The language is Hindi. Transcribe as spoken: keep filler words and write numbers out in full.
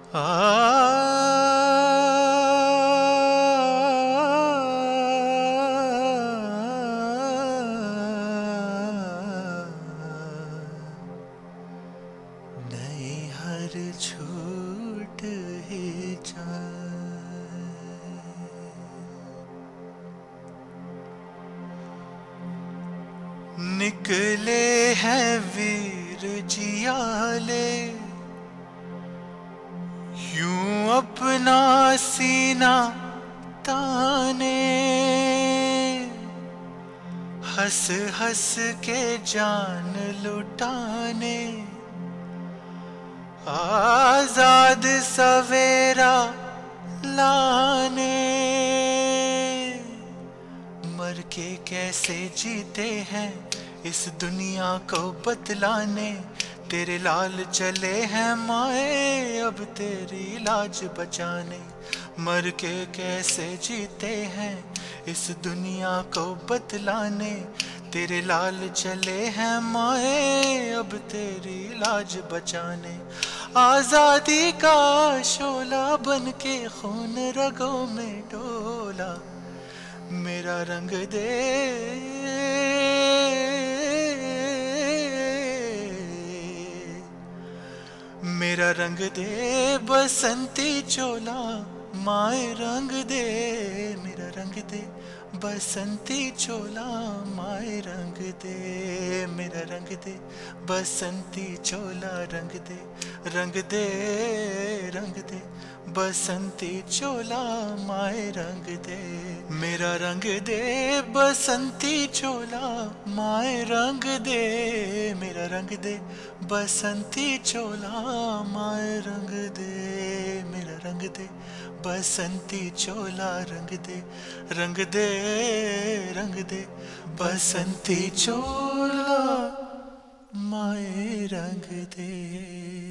आ नई हर छूट ही जाए, निकले हैं वीर जियाले, यूं अपना सीना ताने, हंस हंस के जान लुटाने, आजाद सवेरा लाने। मर के कैसे जीते हैं इस दुनिया को बतलाने, तेरे लाल चले हैं माए अब तेरी लाज बचाने। मर के कैसे जीते हैं इस दुनिया को बतलाने, तेरे लाल चले हैं माए अब तेरी लाज बचाने। आजादी का शोला बन के खून रगों में डोला, मेरा रंग दे मेरा रंग दे बसंती चोला, माए रंग दे मेरा रंग दे बसंती चोला, माए रंग दे मेरा रंग दे बसंती चोला। रंग दे रंग दे रंग दे बसंती चोला, माए रंग दे मेरा रंग दे बसंती चोला, माए रंग दे मेरा रंग दे बसंती चोला, माए रंग दे मेरा रंग दे बसंती चोला। रंग दे रंग दे रंग दे बसंती चोला, माए रंग दे।